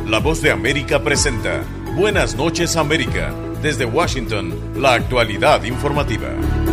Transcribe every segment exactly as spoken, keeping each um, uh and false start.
La Voz de América presenta Buenas noches América. Desde Washington, la actualidad informativa.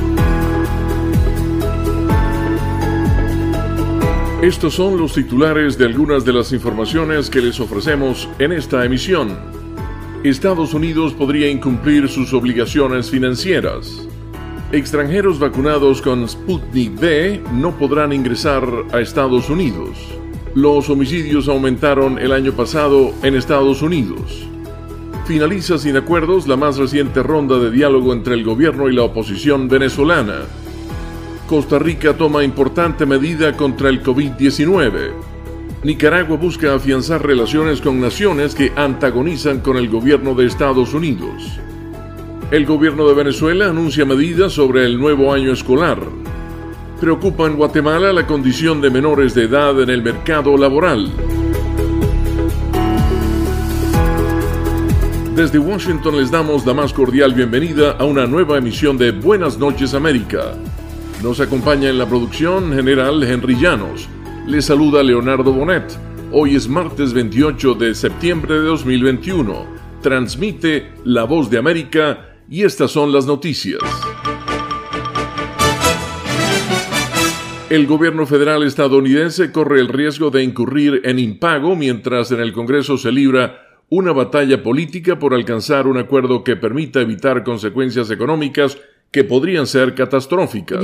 Estos son los titulares de algunas de las informaciones que les ofrecemos en esta emisión. Estados Unidos podría incumplir sus obligaciones financieras. Extranjeros vacunados con Sputnik V no podrán ingresar a Estados Unidos. Los homicidios aumentaron el año pasado en Estados Unidos. Finaliza sin acuerdos la más reciente ronda de diálogo entre el gobierno y la oposición venezolana. Costa Rica toma importante medida contra el covid diecinueve. Nicaragua busca afianzar relaciones con naciones que antagonizan con el gobierno de Estados Unidos. El gobierno de Venezuela anuncia medidas sobre el nuevo año escolar. Preocupa en Guatemala la condición de menores de edad en el mercado laboral. Desde Washington les damos la más cordial bienvenida a una nueva emisión de Buenas noches América. Nos acompaña en la producción general Henry Llanos. Les saluda Leonardo Bonet. Hoy es martes veintiocho de septiembre de dos mil veintiuno. Transmite La Voz de América y estas son las noticias. El gobierno federal estadounidense corre el riesgo de incurrir en impago mientras en el Congreso se libra una batalla política por alcanzar un acuerdo que permita evitar consecuencias económicas que podrían ser catastróficas.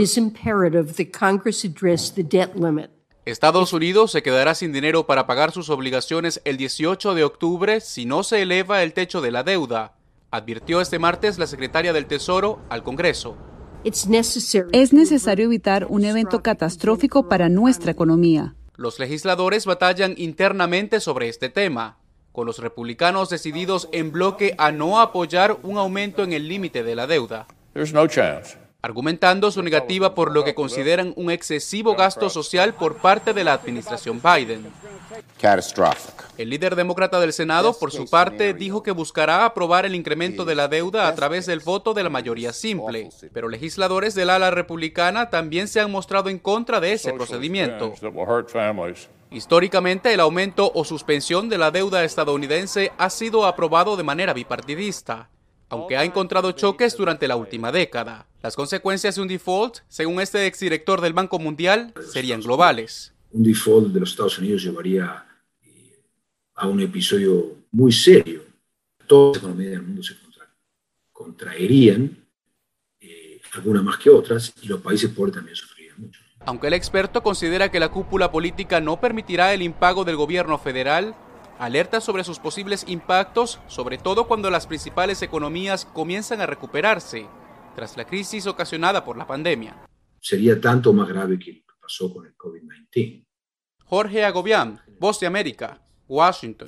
Estados Unidos se quedará sin dinero para pagar sus obligaciones el dieciocho de octubre si no se eleva el techo de la deuda, advirtió este martes la secretaria del Tesoro al Congreso. Es necesario evitar un evento catastrófico para nuestra economía. Los legisladores batallan internamente sobre este tema, con los republicanos decididos en bloque a no apoyar un aumento en el límite de la deuda. There's no chance. Argumentando su negativa por lo que consideran un excesivo gasto social por parte de la administración Biden. Catastrophic. El líder demócrata del Senado, por su parte, dijo que buscará aprobar el incremento de la deuda a través del voto de la mayoría simple, pero legisladores del ala republicana también se han mostrado en contra de ese procedimiento. Históricamente, el aumento o suspensión de la deuda estadounidense ha sido aprobado de manera bipartidista, aunque ha encontrado choques durante la última década. Las consecuencias de un default, según este exdirector del Banco Mundial, serían globales. Un default de los Estados Unidos llevaría eh, a un episodio muy serio. Todas las economías del mundo se contra contraerían, eh, algunas más que otras, y los países pobres también sufrirían mucho. Aunque el experto considera que la cúpula política no permitirá el impago del gobierno federal, alerta sobre sus posibles impactos, sobre todo cuando las principales economías comienzan a recuperarse tras la crisis ocasionada por la pandemia. Sería tanto más grave que lo que pasó con el covid diecinueve. Jorge Agobián, Voz de América, Washington.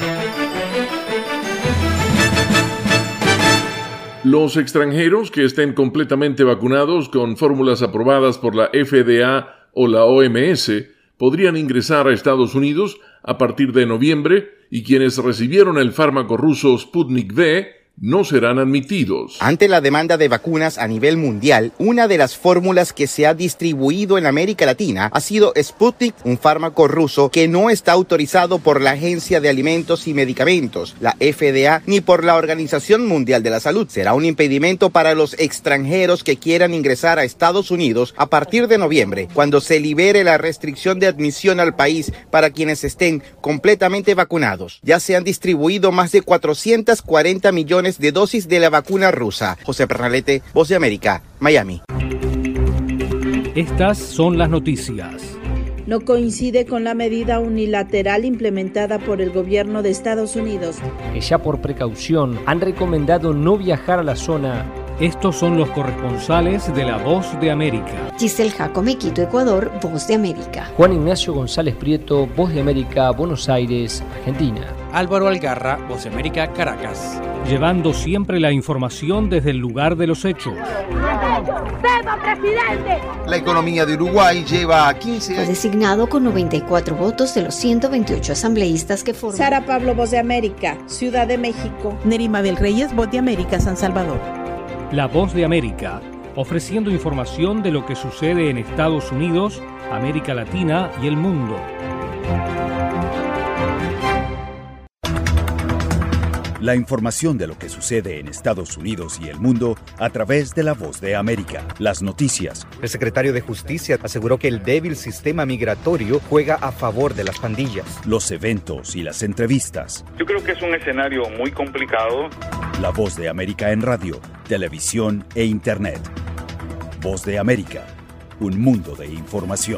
Los extranjeros que estén completamente vacunados con fórmulas aprobadas por la F D A o la O M S podrían ingresar a Estados Unidos a partir de noviembre y quienes recibieron el fármaco ruso Sputnik V no serán admitidos. Ante la demanda de vacunas a nivel mundial, una de las fórmulas que se ha distribuido en América Latina ha sido Sputnik, un fármaco ruso que no está autorizado por la Agencia de Alimentos y Medicamentos, la F D A, ni por la Organización Mundial de la Salud. Será un impedimento para los extranjeros que quieran ingresar a Estados Unidos a partir de noviembre, cuando se libere la restricción de admisión al país para quienes estén completamente vacunados. Ya se han distribuido más de cuatrocientos cuarenta millones de dosis de la vacuna rusa. José Pernalete, Voz de América, Miami. Estas son las noticias. No coincide con la medida unilateral implementada por el gobierno de Estados Unidos. Ya por precaución han recomendado no viajar a la zona. Estos son los corresponsales de La Voz de América. Giselle Jacome, Quito, Ecuador, Voz de América. Juan Ignacio González Prieto, Voz de América, Buenos Aires, Argentina. Álvaro Algarra, Voz de América, Caracas. Llevando siempre la información desde el lugar de los hechos. La economía de Uruguay lleva a quince años. Fue designado con noventa y cuatro votos de los ciento veintiocho asambleístas que forman. Sara Pablo, Voz de América, Ciudad de México. Nerima Bel Reyes, Voz de América, San Salvador. La Voz de América, ofreciendo información de lo que sucede en Estados Unidos, América Latina y el mundo. La información de lo que sucede en Estados Unidos y el mundo a través de La Voz de América. Las noticias. El secretario de Justicia aseguró que el débil sistema migratorio juega a favor de las pandillas. Los eventos y las entrevistas. Yo creo que es un escenario muy complicado. La Voz de América en radio, televisión e internet. Voz de América, un mundo de información.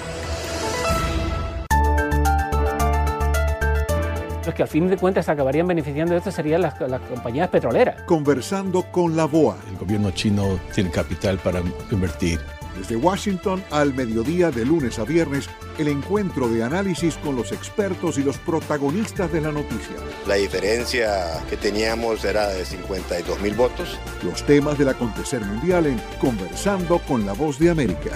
Los que al fin de cuentas acabarían beneficiando de esto serían las, las compañías petroleras. Conversando con la B O A. El gobierno chino tiene capital para invertir. Desde Washington al mediodía de lunes a viernes, el encuentro de análisis con los expertos y los protagonistas de la noticia. La diferencia que teníamos era de cincuenta y dos mil votos. Los temas del acontecer mundial en Conversando con la Voz de América.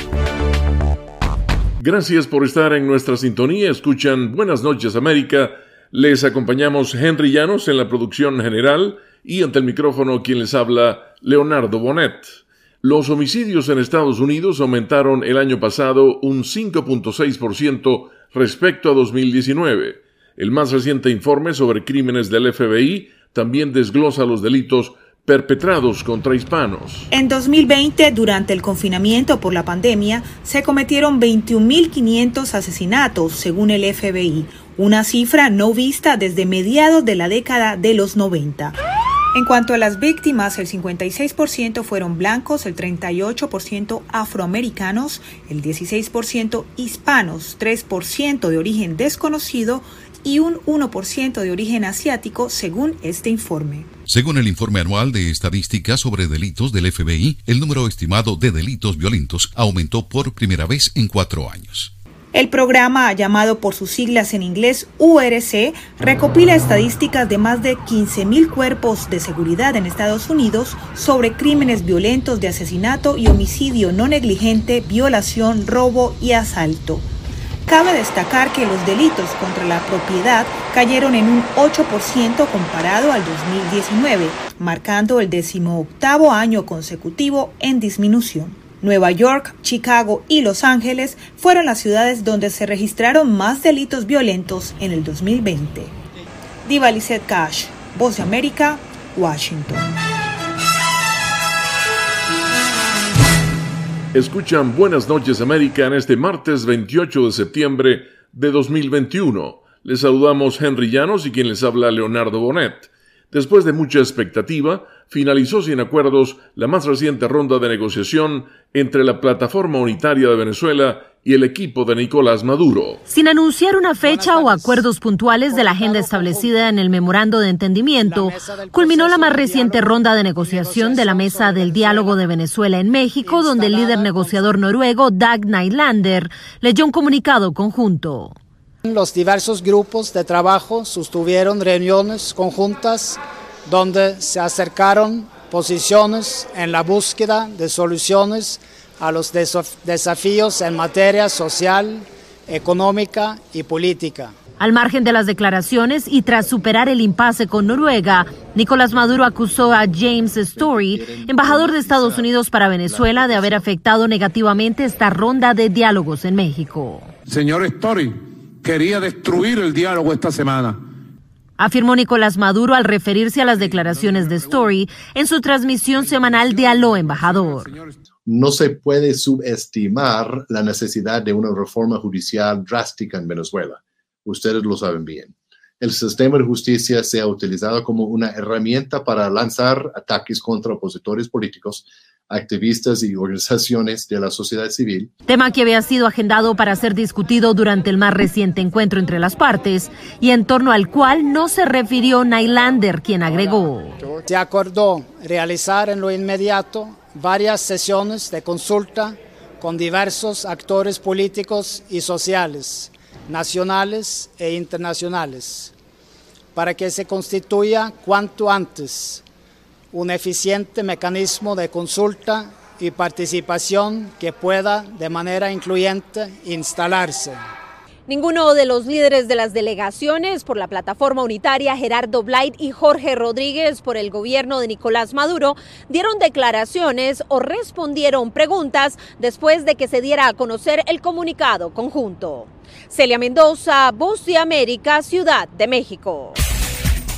Gracias por estar en nuestra sintonía. Escuchan Buenas noches América. Les acompañamos Henry Llanos en la producción general y ante el micrófono quien les habla, Leonardo Bonet. Los homicidios en Estados Unidos aumentaron el año pasado un cinco punto seis por ciento respecto a dos mil diecinueve. El más reciente informe sobre crímenes del F B I también desglosa los delitos perpetrados contra hispanos. En dos mil veinte, durante el confinamiento por la pandemia, se cometieron veintiún mil quinientos asesinatos, según el F B I, una cifra no vista desde mediados de la década de los noventa. En cuanto a las víctimas, el cincuenta y seis por ciento fueron blancos, el treinta y ocho por ciento afroamericanos, el dieciséis por ciento hispanos, tres por ciento de origen desconocido y un uno por ciento de origen asiático, según este informe. Según el informe anual de estadísticas sobre delitos del F B I, el número estimado de delitos violentos aumentó por primera vez en cuatro años. El programa, llamado por sus siglas en inglés U R C, recopila estadísticas de más de quince mil cuerpos de seguridad en Estados Unidos sobre crímenes violentos de asesinato y homicidio no negligente, violación, robo y asalto. Cabe destacar que los delitos contra la propiedad cayeron en un ocho por ciento comparado al dos mil diecinueve, marcando el decimoctavo año consecutivo en disminución. Nueva York, Chicago y Los Ángeles fueron las ciudades donde se registraron más delitos violentos en el dos mil veinte. Diva Lizette Cash, Voz de América, Washington. Escuchan Buenas noches América en este martes veintiocho de septiembre de dos mil veintiuno. Les saludamos Henry Llanos y quien les habla Leonardo Bonet. Después de mucha expectativa, finalizó sin acuerdos la más reciente ronda de negociación entre la Plataforma Unitaria de Venezuela y el equipo de Nicolás Maduro. Sin anunciar una fecha o acuerdos puntuales de la agenda establecida en el memorando de entendimiento, culminó la más reciente ronda de negociación de la Mesa del Diálogo de Venezuela en México, donde el líder negociador noruego Dag Nylander leyó un comunicado conjunto. Los diversos grupos de trabajo sostuvieron reuniones conjuntas donde se acercaron posiciones en la búsqueda de soluciones a los desafíos en materia social, económica y política. Al margen de las declaraciones y tras superar el impasse con Noruega, Nicolás Maduro acusó a James Story, embajador de Estados Unidos para Venezuela, de haber afectado negativamente esta ronda de diálogos en México. Señor Story, quería destruir el diálogo esta semana. Afirmó Nicolás Maduro al referirse a las declaraciones de Story en su transmisión semanal de Aló, Embajador. No se puede subestimar la necesidad de una reforma judicial drástica en Venezuela. Ustedes lo saben bien. El sistema de justicia se ha utilizado como una herramienta para lanzar ataques contra opositores políticos, activistas y organizaciones de la sociedad civil. Tema que había sido agendado para ser discutido durante el más reciente encuentro entre las partes y en torno al cual no se refirió Nylander, quien agregó: Se acordó realizar en lo inmediato varias sesiones de consulta con diversos actores políticos y sociales, nacionales e internacionales, para que se constituya cuanto antes un eficiente mecanismo de consulta y participación que pueda de manera incluyente instalarse. Ninguno de los líderes de las delegaciones por la Plataforma Unitaria, Gerardo Blight y Jorge Rodríguez por el gobierno de Nicolás Maduro, dieron declaraciones o respondieron preguntas después de que se diera a conocer el comunicado conjunto. Celia Mendoza, Voz de América, Ciudad de México.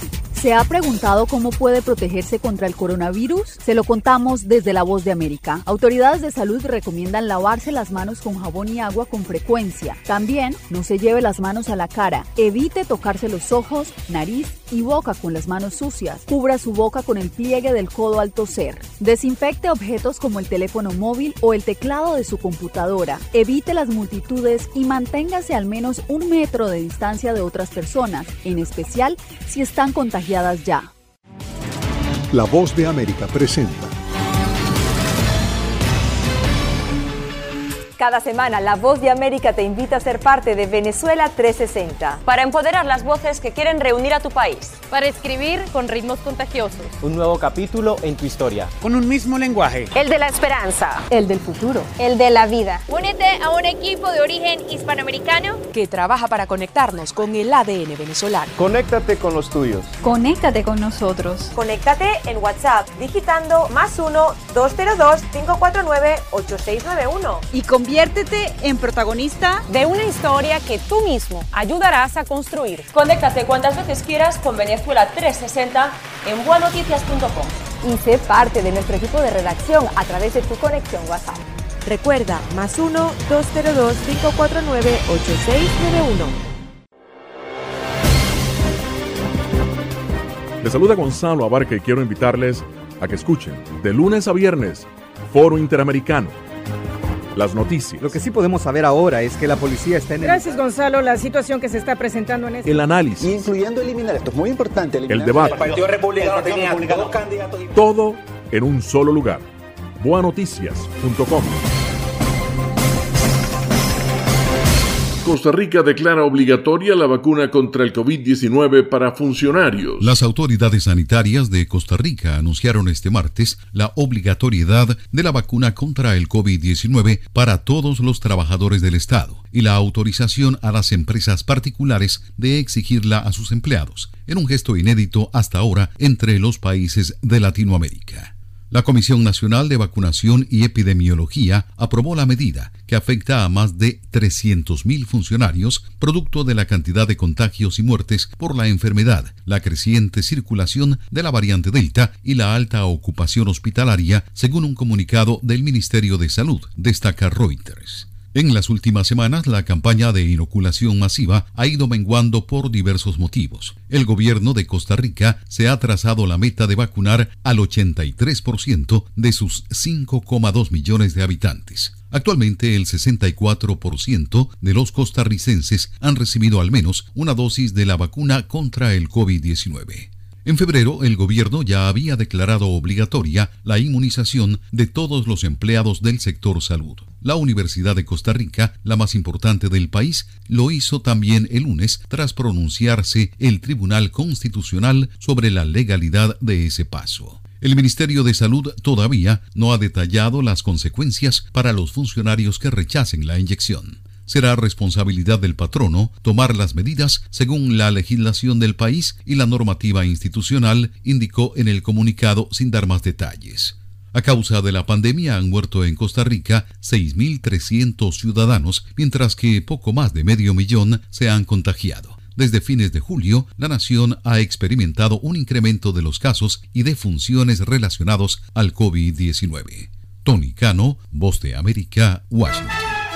¿Se ha preguntado cómo puede protegerse contra el coronavirus? Se lo contamos desde La Voz de América. Autoridades de salud recomiendan lavarse las manos con jabón y agua con frecuencia. También no se lleve las manos a la cara. Evite tocarse los ojos, nariz y boca con las manos sucias. Cubra su boca con el pliegue del codo al toser. Desinfecte objetos como el teléfono móvil o el teclado de su computadora. Evite las multitudes y manténgase al menos un metro de distancia de otras personas, en especial si están contagiadas ya. La Voz de América presenta. Cada semana, La Voz de América te invita a ser parte de Venezuela trescientos sesenta. Para empoderar las voces que quieren reunir a tu país. Para escribir con ritmos contagiosos. Un nuevo capítulo en tu historia. Con un mismo lenguaje. El de la esperanza. El del futuro. El de la vida. Únete a un equipo de origen hispanoamericano que trabaja para conectarnos con el A D N venezolano. Conéctate con los tuyos. Conéctate con nosotros. Conéctate en WhatsApp digitando más uno, dos cero dos, cinco cuatro nueve, ocho seis nueve uno. Y conviértete en protagonista de una historia que tú mismo ayudarás a construir. Conéctate cuantas veces quieras con Venezuela trescientos sesenta en bua noticias punto com. Y sé parte de nuestro equipo de redacción a través de tu conexión WhatsApp. Recuerda, más uno, dos cero dos, cinco cuatro nueve, ocho seis nueve uno. Les saluda Gonzalo Abarca y quiero invitarles a que escuchen de lunes a viernes Foro Interamericano. Las noticias. Lo que sí podemos saber ahora es que la policía está en el... Gracias, Gonzalo. La situación que se está presentando en este... El análisis. Incluyendo eliminar, esto es muy importante. El debate. El Partido Republicano tenía dos candidatos. Todo en un solo lugar. bua noticias punto com. Costa Rica declara obligatoria la vacuna contra el COVID diecinueve para funcionarios. Las autoridades sanitarias de Costa Rica anunciaron este martes la obligatoriedad de la vacuna contra el COVID diecinueve para todos los trabajadores del Estado y la autorización a las empresas particulares de exigirla a sus empleados, en un gesto inédito hasta ahora entre los países de Latinoamérica. La Comisión Nacional de Vacunación y Epidemiología aprobó la medida que afecta a más de trescientos mil funcionarios, producto de la cantidad de contagios y muertes por la enfermedad, la creciente circulación de la variante Delta y la alta ocupación hospitalaria, según un comunicado del Ministerio de Salud, destaca Reuters. En las últimas semanas, la campaña de inoculación masiva ha ido menguando por diversos motivos. El gobierno de Costa Rica se ha trazado la meta de vacunar al ochenta y tres por ciento de sus cinco coma dos millones de habitantes. Actualmente, el sesenta y cuatro por ciento de los costarricenses han recibido al menos una dosis de la vacuna contra el COVID diecinueve. En febrero, el gobierno ya había declarado obligatoria la inmunización de todos los empleados del sector salud. La Universidad de Costa Rica, la más importante del país, lo hizo también el lunes tras pronunciarse el Tribunal Constitucional sobre la legalidad de ese paso. El Ministerio de Salud todavía no ha detallado las consecuencias para los funcionarios que rechacen la inyección. Será responsabilidad del patrono tomar las medidas según la legislación del país y la normativa institucional, indicó en el comunicado sin dar más detalles. A causa de la pandemia han muerto en Costa Rica seis mil trescientos ciudadanos, mientras que poco más de medio millón se han contagiado. Desde fines de julio, la nación ha experimentado un incremento de los casos y defunciones relacionados al COVID diecinueve. Tony Cano, Voz de América, Washington.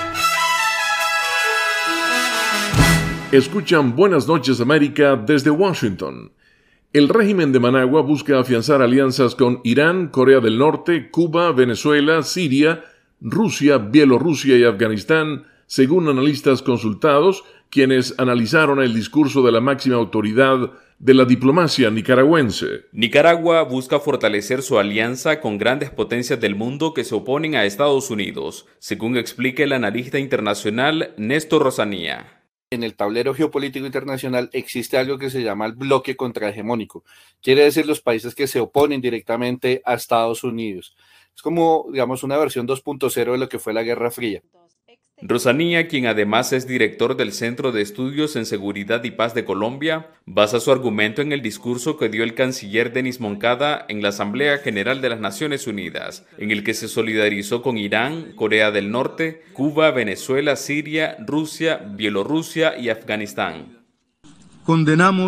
Escuchan Buenas noches América desde Washington. El régimen de Managua busca afianzar alianzas con Irán, Corea del Norte, Cuba, Venezuela, Siria, Rusia, Bielorrusia y Afganistán, según analistas consultados, quienes analizaron el discurso de la máxima autoridad de la diplomacia nicaragüense. Nicaragua busca fortalecer su alianza con grandes potencias del mundo que se oponen a Estados Unidos, según explica el analista internacional Néstor Rosanía. En el tablero geopolítico internacional existe algo que se llama el bloque contrahegemónico. Quiere decir los países que se oponen directamente a Estados Unidos. Es como, digamos, una versión dos punto cero de lo que fue la Guerra Fría. Rosanía, quien además es director del Centro de Estudios en Seguridad y Paz de Colombia, basa su argumento en el discurso que dio el canciller Denis Moncada en la Asamblea General de las Naciones Unidas, en el que se solidarizó con Irán, Corea del Norte, Cuba, Venezuela, Siria, Rusia, Bielorrusia y Afganistán. Condenamos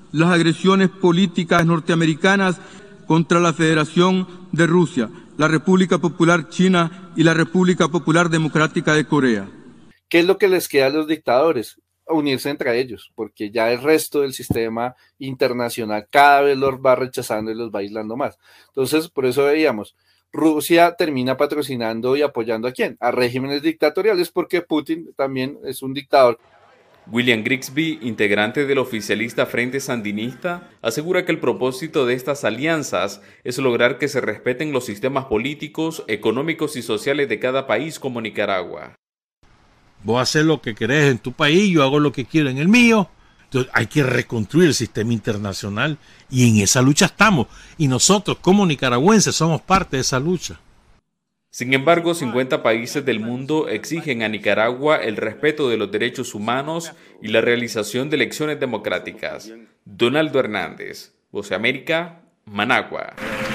las agresiones políticas norteamericanas contra la Federación de Rusia, la República Popular China y la República Popular Democrática de Corea. ¿Qué es lo que les queda a los dictadores? Unirse entre ellos, porque ya el resto del sistema internacional cada vez los va rechazando y los va aislando más. Entonces, por eso veíamos, Rusia termina patrocinando y apoyando ¿a quién? A regímenes dictatoriales, porque Putin también es un dictador. William Grigsby, integrante del oficialista Frente Sandinista, asegura que el propósito de estas alianzas es lograr que se respeten los sistemas políticos, económicos y sociales de cada país como Nicaragua. Vos haces lo que querés en tu país, yo hago lo que quiero en el mío. Entonces hay que reconstruir el sistema internacional y en esa lucha estamos. Y nosotros como nicaragüenses somos parte de esa lucha. Sin embargo, cincuenta países del mundo exigen a Nicaragua el respeto de los derechos humanos y la realización de elecciones democráticas. Donaldo Hernández, Voz de América, Managua.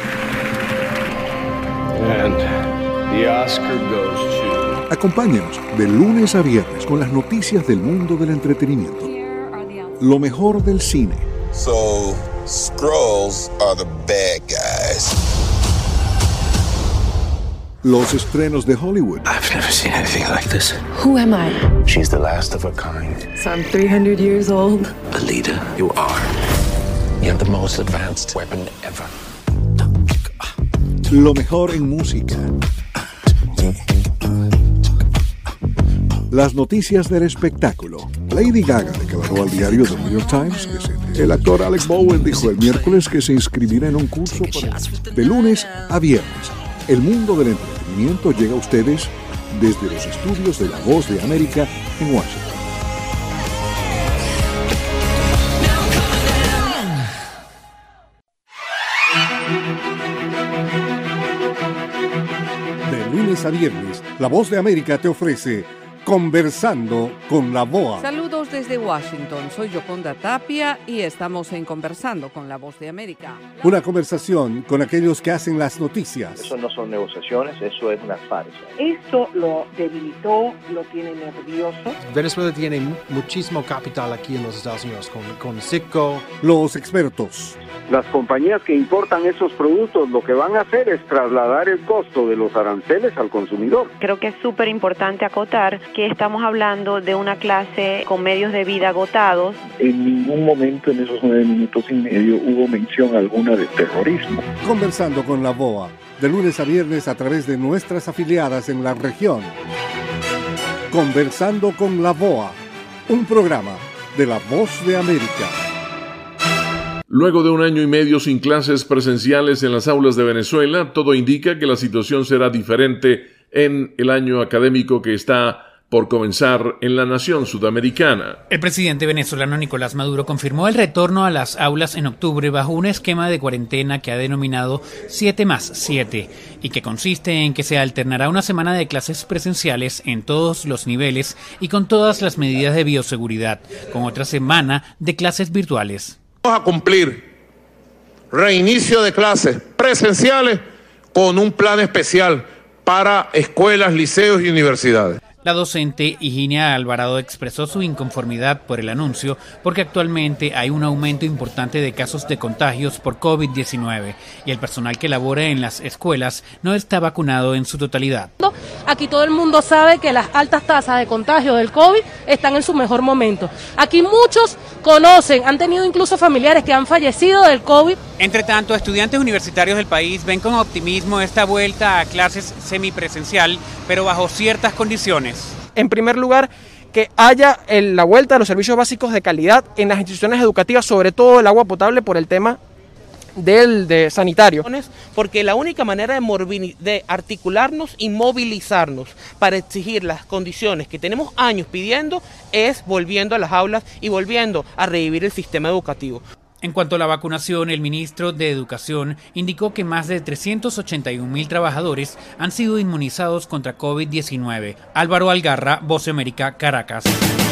And the Oscar goes to... Acompáñenos de lunes a viernes con las noticias del mundo del entretenimiento. Lo mejor del cine. So, Skrulls are the bad guys. Los estrenos de Hollywood. I've never seen anything like this. Who am I? She's the last of her kind. So I'm three hundred years old. Alita, you are. You have the most advanced weapon ever. Lo mejor en música. Las noticias del espectáculo. Lady Gaga declaró al diario The New York Times que se... El actor Alec Bowen dijo el miércoles que se inscribirá en un curso para... de lunes a viernes. El mundo del entretenimiento llega a ustedes desde los estudios de La Voz de América en Washington. De lunes a viernes, La Voz de América te ofrece Conversando con la V O A. Saludos desde Washington, soy Yoconda Tapia y estamos en Conversando con la Voz de América. Una conversación con aquellos que hacen las noticias. Eso no son negociaciones, eso es una farsa. Esto lo debilitó, lo tiene nervioso. Venezuela tiene muchísimo capital aquí en los Estados Unidos, con, con Citgo. Los expertos. Las compañías que importan esos productos lo que van a hacer es trasladar el costo de los aranceles al consumidor. Creo que es súper importante acotar que estamos hablando de una clase con medios de vida agotados. En ningún momento en esos nueve minutos y medio hubo mención alguna de terrorismo. Conversando con la V O A, de lunes a viernes a través de nuestras afiliadas en la región. Conversando con la V O A, un programa de La Voz de América. Luego de un año y medio sin clases presenciales en las aulas de Venezuela, todo indica que la situación será diferente en el año académico que está por comenzar en la nación sudamericana. El presidente venezolano Nicolás Maduro confirmó el retorno a las aulas en octubre bajo un esquema de cuarentena que ha denominado siete más siete y que consiste en que se alternará una semana de clases presenciales en todos los niveles y con todas las medidas de bioseguridad, con otra semana de clases virtuales. Vamos a cumplir reinicio de clases presenciales con un plan especial para escuelas, liceos y universidades. La docente Higinia Alvarado expresó su inconformidad por el anuncio porque actualmente hay un aumento importante de casos de contagios por COVID diecinueve y el personal que labora en las escuelas no está vacunado en su totalidad. Aquí todo el mundo sabe que las altas tasas de contagio del COVID están en su mejor momento. Aquí muchos conocen, han tenido incluso familiares que han fallecido del COVID. Entre tanto, estudiantes universitarios del país ven con optimismo esta vuelta a clases semipresencial, pero bajo ciertas condiciones. En primer lugar, que haya el, la vuelta de los servicios básicos de calidad en las instituciones educativas, sobre todo el agua potable por el tema del de sanitario. Porque la única manera de, de articularnos y movilizarnos para exigir las condiciones que tenemos años pidiendo es volviendo a las aulas y volviendo a revivir el sistema educativo. En cuanto a la vacunación, el ministro de Educación indicó que más de trescientos ochenta y un mil trabajadores han sido inmunizados contra COVID diecinueve. Álvaro Algarra, Voz de América, Caracas.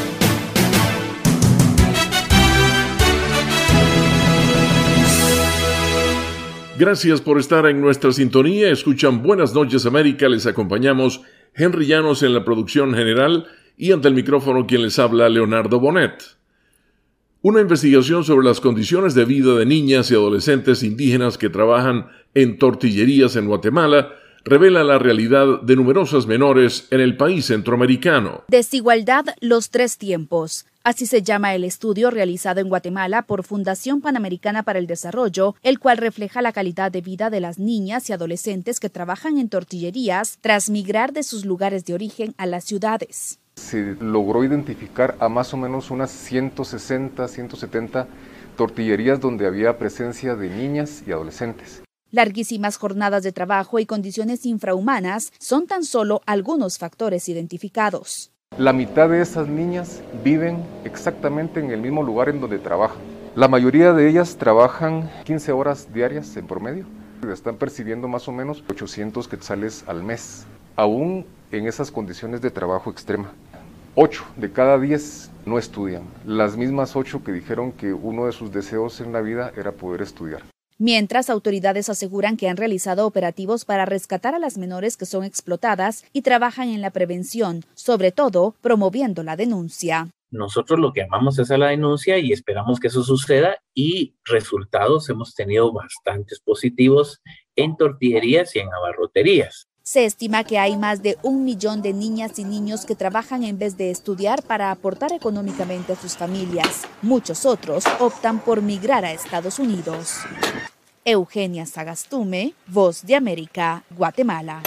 Gracias por estar en nuestra sintonía. Escuchan Buenas noches América. Les acompañamos Henry Llanos en la producción general y ante el micrófono quien les habla, Leonardo Bonet. Una investigación sobre las condiciones de vida de niñas y adolescentes indígenas que trabajan en tortillerías en Guatemala revela la realidad de numerosas menores en el país centroamericano. Desigualdad, los tres tiempos. Así se llama el estudio realizado en Guatemala por Fundación Panamericana para el Desarrollo, el cual refleja la calidad de vida de las niñas y adolescentes que trabajan en tortillerías tras migrar de sus lugares de origen a las ciudades. Se logró identificar a más o menos unas ciento sesenta, ciento setenta tortillerías donde había presencia de niñas y adolescentes. Larguísimas jornadas de trabajo y condiciones infrahumanas son tan solo algunos factores identificados. La mitad de esas niñas viven exactamente en el mismo lugar en donde trabajan. La mayoría de ellas trabajan quince horas diarias en promedio. Están percibiendo más o menos ochocientos quetzales al mes, aún en esas condiciones de trabajo extrema. ocho de cada diez no estudian. Las mismas ocho que dijeron que uno de sus deseos en la vida era poder estudiar. Mientras, autoridades aseguran que han realizado operativos para rescatar a las menores que son explotadas y trabajan en la prevención, sobre todo promoviendo la denuncia. Nosotros lo que llamamos es a la denuncia y esperamos que eso suceda, y resultados hemos tenido bastantes positivos en tortillerías y en abarroterías. Se estima que hay más de un millón de niñas y niños que trabajan en vez de estudiar para aportar económicamente a sus familias. Muchos otros optan por migrar a Estados Unidos. Eugenia Sagastume, Voz de América, Guatemala.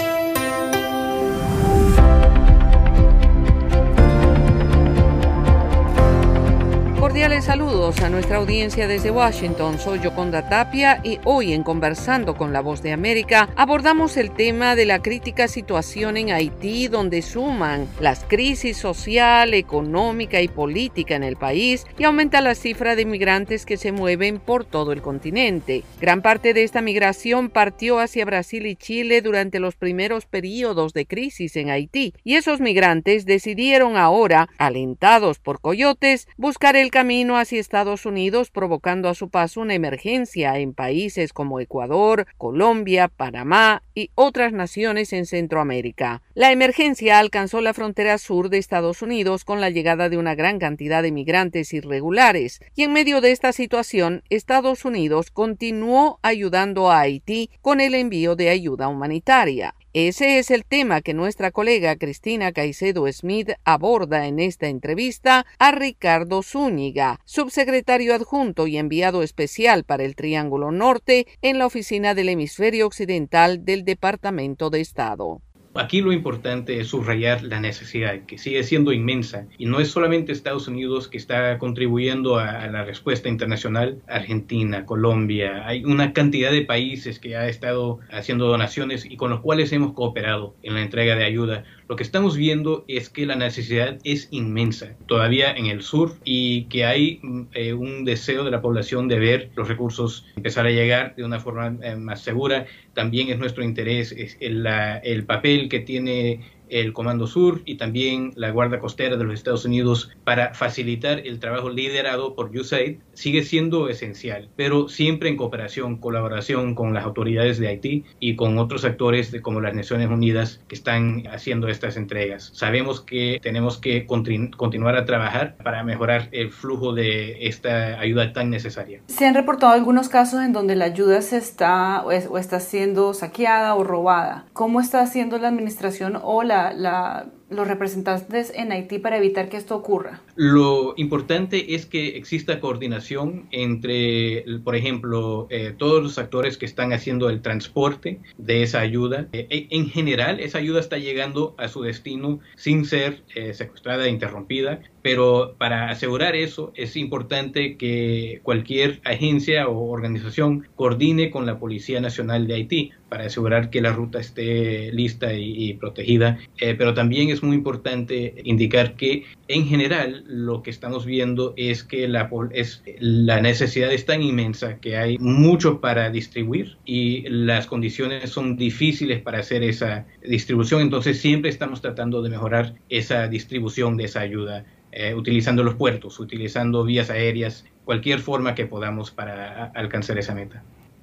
Cordiales saludos a nuestra audiencia desde Washington. Soy Yoconda Tapia y hoy en Conversando con la Voz de América abordamos el tema de la crítica situación en Haití, donde suman las crisis social, económica y política en el país y aumenta la cifra de migrantes que se mueven por todo el continente. Gran parte de esta migración partió hacia Brasil y Chile durante los primeros periodos de crisis en Haití, y esos migrantes decidieron ahora, alentados por coyotes, buscar el camino hacia Estados Unidos, provocando a su paso una emergencia en países como Ecuador, Colombia, Panamá y otras naciones en Centroamérica. La emergencia alcanzó la frontera sur de Estados Unidos con la llegada de una gran cantidad de migrantes irregulares, y en medio de esta situación, Estados Unidos continuó ayudando a Haití con el envío de ayuda humanitaria. Ese es el tema que nuestra colega Cristina Caicedo Smith aborda en esta entrevista a Ricardo Zúñiga, subsecretario adjunto y enviado especial para el Triángulo Norte en la oficina del Hemisferio Occidental del Departamento de Estado. Aquí lo importante es subrayar la necesidad, que sigue siendo inmensa, y no es solamente Estados Unidos que está contribuyendo a, a la respuesta internacional. Argentina, Colombia, hay una cantidad de países que ha estado haciendo donaciones y con los cuales hemos cooperado en la entrega de ayuda. Lo que estamos viendo es que la necesidad es inmensa, todavía en el sur, y que hay eh, un deseo de la población de ver los recursos empezar a llegar de una forma eh, más segura. También es nuestro interés es el, la, el papel que tiene el Comando Sur y también la Guardia Costera de los Estados Unidos para facilitar el trabajo liderado por U S A I D sigue siendo esencial, pero siempre en cooperación, colaboración con las autoridades de Haití y con otros actores de, como las Naciones Unidas, que están haciendo estas entregas. Sabemos que tenemos que continu- continuar a trabajar para mejorar el flujo de esta ayuda tan necesaria. Se han reportado algunos casos en donde la ayuda se está o, es, o está siendo saqueada o robada. ¿Cómo está haciendo la administración o la La, la, los representantes en Haití para evitar que esto ocurra? Lo importante es que exista coordinación entre, por ejemplo, eh, todos los actores que están haciendo el transporte de esa ayuda. Eh, en general, esa ayuda está llegando a su destino sin ser eh, secuestrada e interrumpida, pero para asegurar eso es importante que cualquier agencia o organización coordine con la Policía Nacional de Haití para asegurar que la ruta esté lista y, y protegida. Eh, pero también es muy importante indicar que en general lo que estamos viendo es que la, es, la necesidad es tan inmensa que hay mucho para distribuir y las condiciones son difíciles para hacer esa distribución. Entonces siempre estamos tratando de mejorar esa distribución de esa ayuda, eh, utilizando los puertos, utilizando vías aéreas, cualquier forma que podamos para a, alcanzar esa meta.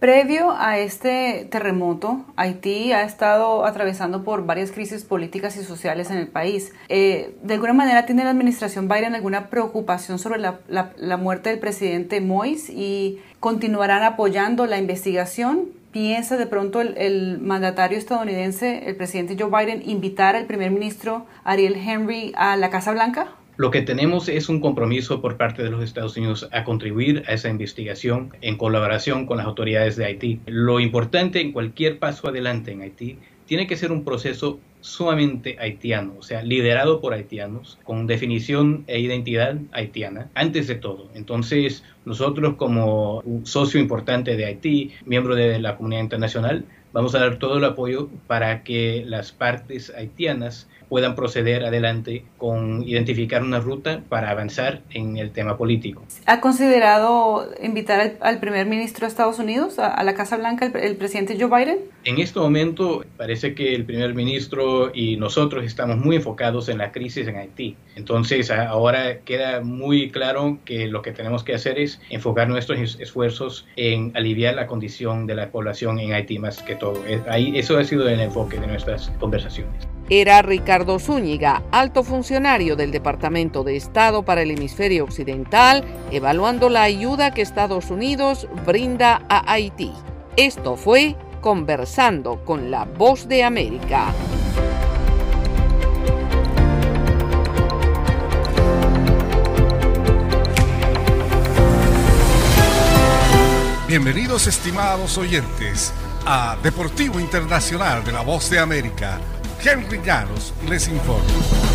Previo a este terremoto, Haití ha estado atravesando por varias crisis políticas y sociales en el país. Eh, ¿De alguna manera tiene la administración Biden alguna preocupación sobre la, la, la muerte del presidente Moïse y continuarán apoyando la investigación? ¿Piensa de pronto el, el mandatario estadounidense, el presidente Joe Biden, invitar al primer ministro Ariel Henry a la Casa Blanca? Lo que tenemos es un compromiso por parte de los Estados Unidos a contribuir a esa investigación en colaboración con las autoridades de Haití. Lo importante en cualquier paso adelante en Haití tiene que ser un proceso sumamente haitiano, o sea, liderado por haitianos, con definición e identidad haitiana, antes de todo. Entonces, nosotros como un socio importante de Haití, miembro de la comunidad internacional, vamos a dar todo el apoyo para que las partes haitianas puedan proceder adelante con identificar una ruta para avanzar en el tema político. ¿Ha considerado invitar al, al primer ministro de Estados Unidos a, a la Casa Blanca, el, el presidente Joe Biden? En este momento parece que el primer ministro y nosotros estamos muy enfocados en la crisis en Haití. Entonces ahora queda muy claro que lo que tenemos que hacer es enfocar nuestros esfuerzos en aliviar la condición de la población en Haití más que todo. Ahí, eso ha sido el enfoque de nuestras conversaciones. Era Ricardo Zúñiga, alto funcionario del Departamento de Estado para el Hemisferio Occidental, evaluando la ayuda que Estados Unidos brinda a Haití. Esto fue Conversando con la Voz de América. Bienvenidos, estimados oyentes, a Deportivo Internacional de la Voz de América. Henry Llanos les informa.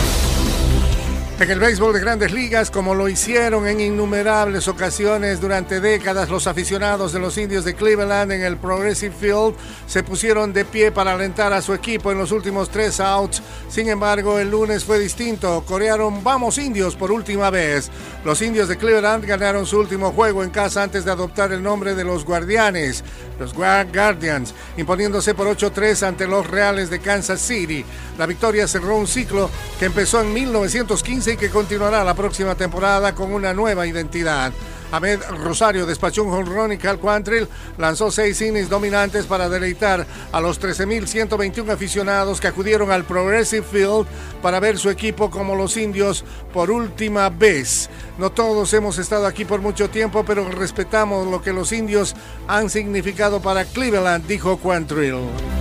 En el béisbol de Grandes Ligas, como lo hicieron en innumerables ocasiones durante décadas, los aficionados de los Indios de Cleveland en el Progressive Field se pusieron de pie para alentar a su equipo en los últimos tres outs. Sin embargo, el lunes fue distinto. Corearon "Vamos Indios" por última vez. Los Indios de Cleveland ganaron su último juego en casa antes de adoptar el nombre de los Guardianes, los Guardians, imponiéndose por ocho tres ante los Reales de Kansas City. La victoria cerró un ciclo que empezó en mil novecientos quince y que continuará la próxima temporada con una nueva identidad. Ahmed Rosario despachó un jonrón y Cal Quantrill lanzó seis innings dominantes para deleitar a los trece mil ciento veintiuno aficionados que acudieron al Progressive Field para ver su equipo como los Indios por última vez. No todos hemos estado aquí por mucho tiempo, pero respetamos lo que los Indios han significado para Cleveland, dijo Quantrill.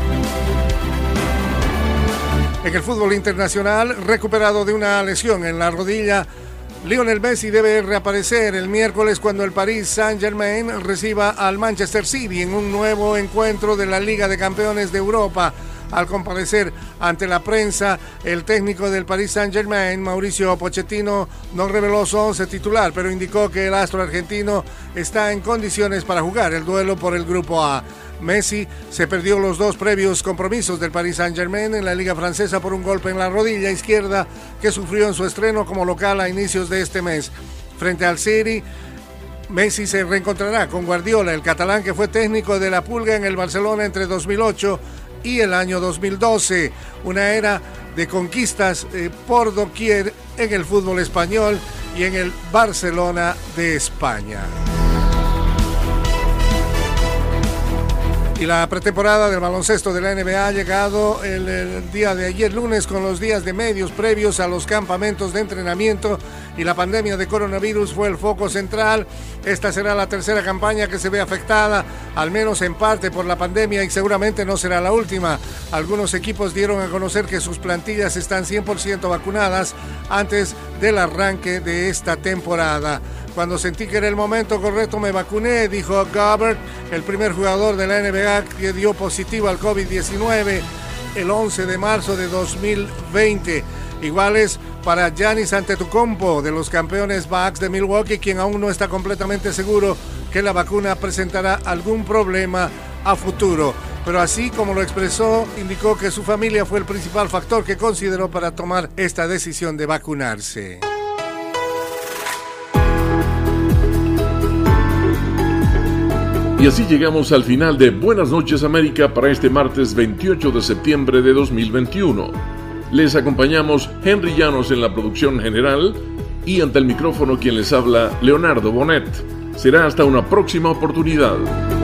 En el fútbol internacional, recuperado de una lesión en la rodilla, Lionel Messi debe reaparecer el miércoles cuando el Paris Saint-Germain reciba al Manchester City en un nuevo encuentro de la Liga de Campeones de Europa. Al comparecer ante la prensa, el técnico del Paris Saint-Germain, Mauricio Pochettino, no reveló su once titular, pero indicó que el astro argentino está en condiciones para jugar el duelo por el Grupo A. Messi se perdió los dos previos compromisos del Paris Saint-Germain en la Liga Francesa por un golpe en la rodilla izquierda que sufrió en su estreno como local a inicios de este mes. Frente al City, Messi se reencontrará con Guardiola, el catalán que fue técnico de la Pulga en el Barcelona entre dos mil ocho y el año dos mil doce. Una era de conquistas eh, por doquier en el fútbol español y en el Barcelona de España. Y la pretemporada del baloncesto de la N B A ha llegado el, el día de ayer lunes con los días de medios previos a los campamentos de entrenamiento y la pandemia de coronavirus fue el foco central. Esta será la tercera campaña que se ve afectada, al menos en parte por la pandemia, y seguramente no será la última. Algunos equipos dieron a conocer que sus plantillas están cien por ciento vacunadas antes del arranque de esta temporada. Cuando sentí que era el momento correcto me vacuné, dijo Gobert, el primer jugador de la N B A que dio positivo al COVID diecinueve el once de marzo de dos mil veinte. Iguales para Giannis Antetokounmpo de los campeones Bucks de Milwaukee, quien aún no está completamente seguro que la vacuna presentará algún problema a futuro. Pero así como lo expresó, indicó que su familia fue el principal factor que consideró para tomar esta decisión de vacunarse. Y así llegamos al final de Buenas noches América para este martes veintiocho de septiembre de dos mil veintiuno. Les acompañamos Henry Llanos en la producción general y ante el micrófono quien les habla, Leonardo Bonet. Será hasta una próxima oportunidad.